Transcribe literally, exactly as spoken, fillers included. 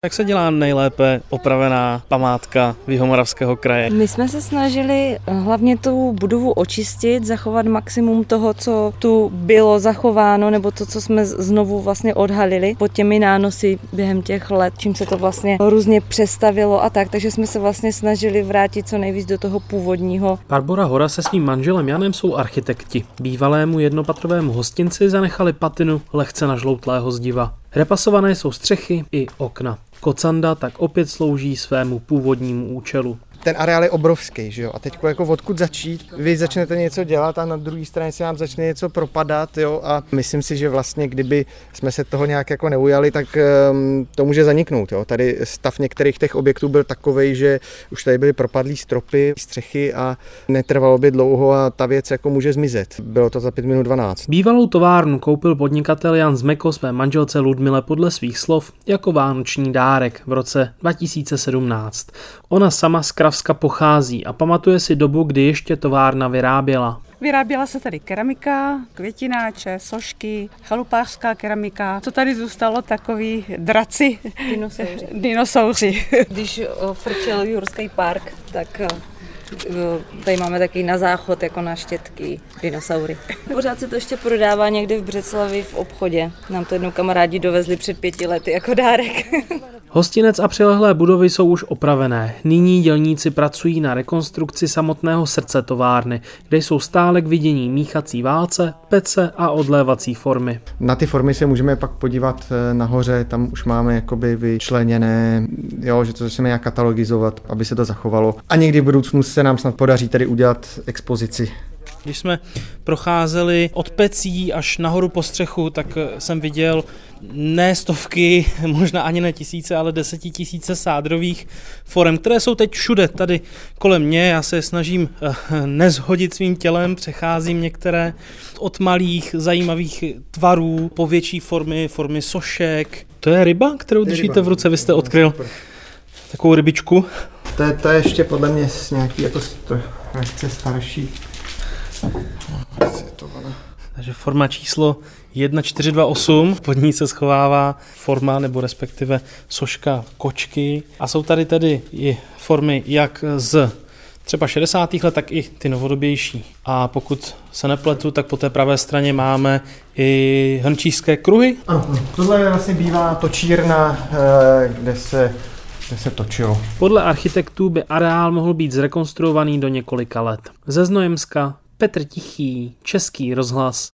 Jak se dělá nejlépe opravená památka Jihomoravského kraje? My jsme se snažili hlavně tu budovu očistit, zachovat maximum toho, co tu bylo zachováno, nebo to, co jsme znovu vlastně odhalili pod těmi nánosy během těch let, čím se to vlastně různě přestavilo a tak, takže jsme se vlastně snažili vrátit co nejvíc do toho původního. Barbora Hora se svým manželem Janem jsou architekti. Bývalému jednopatrovému hostinci zanechali patinu lehce nažloutlého zdiva. Repasované jsou střechy i okna. Kocanda tak opět slouží svému původnímu účelu. Ten areál je obrovský, že jo? A teď jako odkud začít? Vy začnete něco dělat a na druhé straně se vám začne něco propadat, jo? A myslím si, že vlastně kdyby jsme se toho nějak jako neujali, tak um, to může zaniknout, jo? Tady stav některých těch objektů byl takovej, že už tady byly propadlý stropy, střechy a netrvalo by dlouho a ta věc jako může zmizet. Bylo to za pět minut dvanáct. Bývalou továrnu koupil podnikatel Jan Zmeko své manželce Ludmile podle svých slov jako vánoční dárek v roce dva tisíce sedmnáct. Ona sama z Kravska pochází a pamatuje si dobu, kdy ještě továrna vyráběla. Vyráběla se tady keramika, květináče, sošky, chalupářská keramika. Co tady zůstalo, takový draci, Dinosauři. dinosauři. Když frčel Jurský park, tak tady máme taky na záchod jako na štětky dinosaury. Pořád se to ještě prodává někde v Břeclavi v obchodě. Nám to jednou kamarádi dovezli před pěti lety jako dárek. Hostinec a přilehlé budovy jsou už opravené. Nyní dělníci pracují na rekonstrukci samotného srdce továrny, kde jsou stále k vidění míchací válce, pece a odlévací formy. Na ty formy se můžeme pak podívat nahoře, tam už máme jakoby vyčleněné, jo, že to začneme nějak katalogizovat, aby se to zachovalo. A někdy v budoucnu se nám snad podaří tady udělat expozici. Když jsme procházeli od pecí až nahoru po střechu, tak jsem viděl ne stovky, možná ani ne tisíce, ale desetitisíce sádrových forem, které jsou teď všude tady kolem mě. Já se snažím nezhodit svým tělem, přecházím některé od malých zajímavých tvarů po větší formy, formy sošek. To je ryba, kterou držíte v ruce, vy jste odkryl takovou rybičku. To je, to je ještě podle mě nějaký jako lehce starší. Takže forma číslo jedna čtyři dva osm, pod ní se schovává forma nebo respektive soška kočky. A jsou tady tedy i formy jak z třeba šedesátých let, tak i ty novodobější. A pokud se nepletu, tak po té pravé straně máme i hrnčířské kruhy. Ano, tohle vlastně bývá točírna, kde se kde se točilo. Podle architektů by areál mohl být zrekonstruovaný do několika let. Ze Znojemska Petr Tichý, Český rozhlas.